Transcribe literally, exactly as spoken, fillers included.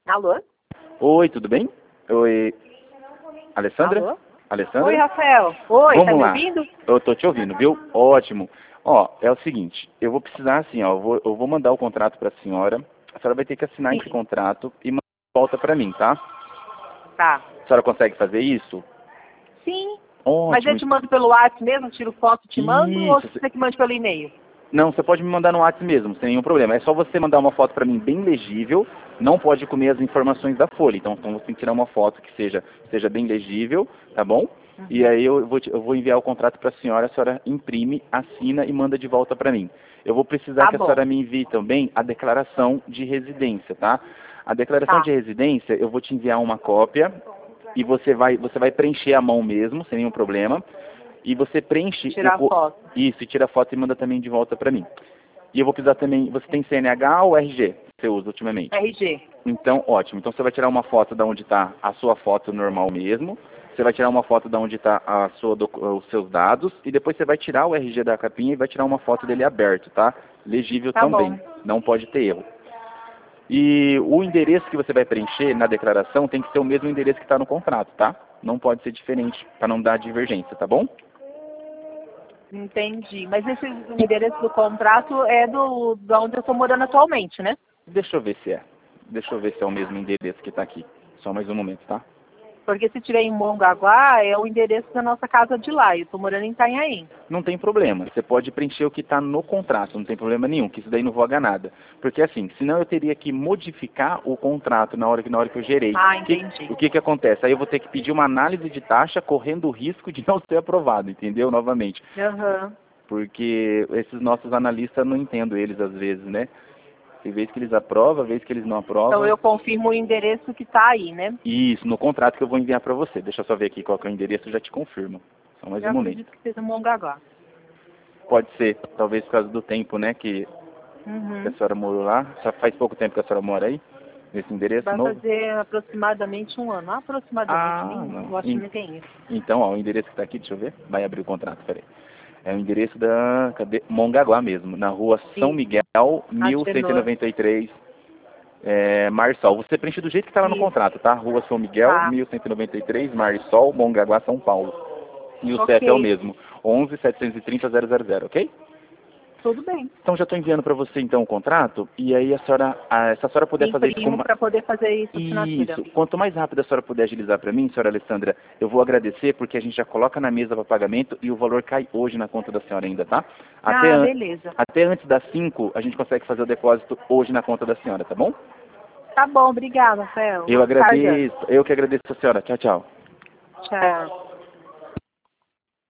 Alô? Oi, tudo bem? Oi, Alessandra? Alô? Alessandra? Oi, Rafael. Oi, Vamos tá me lá. ouvindo? Eu tô te ouvindo, viu? Ótimo. Ó, é o seguinte, eu vou precisar assim, ó, eu vou, eu vou mandar o contrato para a senhora. A senhora vai ter que assinar Sim. esse contrato e mandar de volta para mim, tá? Tá. A senhora consegue fazer isso? Sim. Mas eu Ótimo. te mando pelo WhatsApp mesmo, tiro foto e te mando, ou Isso. você que mande pelo e-mail? Não, você pode me mandar no WhatsApp mesmo, sem nenhum problema. É só você mandar uma foto para mim bem legível. Não pode comer as informações da folha. Então, então você tem que tirar uma foto que seja, seja bem legível, tá bom? Uhum. E aí eu vou, te- eu vou enviar o contrato para a senhora, a senhora imprime, assina e manda de volta para mim. Eu vou precisar Tá que a bom. senhora me envie também a declaração de residência, tá? A declaração Tá. de residência, eu vou te enviar uma cópia e você vai, você vai preencher à mão mesmo, sem nenhum problema. E você preenche Tirar o, o- foto. isso, e tira a foto e manda também de volta para mim. E eu vou precisar também, você tem C N H ou R G que você usa ultimamente? R G. Então, ótimo. Então você vai tirar uma foto da onde está a sua foto normal mesmo. Você vai tirar uma foto da onde está a sua docu- os seus dados e depois você vai tirar o R G da capinha e vai tirar uma foto dele aberto, tá? Legível Tá também. bom. Não pode ter erro. E o endereço que você vai preencher na declaração tem que ser o mesmo endereço que está no contrato, tá? Não pode ser diferente para não dar divergência, tá bom? Entendi. Mas esse endereço do contrato é do, da onde eu tô morando atualmente, né? Deixa eu ver se é. Deixa eu ver se é o mesmo endereço que está aqui. Só mais um momento, tá? Porque se tiver em Mongaguá, é o endereço da nossa casa de lá. Eu tô morando em Itanhaém. Não tem problema. Você pode preencher o que está no contrato, não tem problema nenhum, que isso daí não voga nada. Porque assim, senão eu teria que modificar o contrato na hora que, na hora que eu gerei. Ah, O que, entendi. o que que acontece? Aí eu vou ter que pedir uma análise de taxa correndo o risco de não ser aprovado, entendeu? Novamente. Aham. Porque esses nossos analistas, não entendo eles às vezes, né? Tem vez que eles aprovam, vez que eles não aprovam. Então eu confirmo o endereço que tá aí, né? Isso, no contrato que eu vou enviar para você. Deixa eu só ver aqui qual que é o endereço, eu já te confirmo. Só mais Eu um momento. acredito que seja Mongaguá. Pode ser, talvez por causa do tempo, né, que, que a Uhum. senhora morou lá. Já faz pouco tempo que a senhora mora aí, nesse endereço Vai novo? fazer aproximadamente um ano. Aproximadamente, Ah, nem, não. eu acho que En- nem tem isso. Então, ó, o endereço que está aqui, deixa eu ver. Vai abrir o contrato, peraí. É o endereço da, cadê? Mongaguá mesmo, na rua São Isso. Miguel, mil cento e Agenor. noventa e três, é, Marsol. Você preenche do jeito que está lá no Isso. contrato, tá? Rua São Miguel, Tá. mil cento e noventa e três, Marsol, Mongaguá, São Paulo. E o C E P é o Ok. mesmo, onze setecentos e trinta zero zero zero, ok? Tudo bem. Então já estou enviando para você então o contrato, e aí a senhora, a, se a senhora puder fazer isso com Imprimo uma... para poder fazer isso, assinatura. Isso, quanto mais rápido a senhora puder agilizar para mim, senhora Alessandra, eu vou agradecer porque a gente já coloca na mesa para pagamento e o valor cai hoje na conta da senhora ainda, tá? Até, Ah, an- beleza. até antes das cinco a gente consegue fazer o depósito hoje na conta da senhora, tá bom? Tá bom, obrigada, Rafael. Eu Tarde. agradeço, eu que agradeço a senhora. Tchau, tchau. Tchau.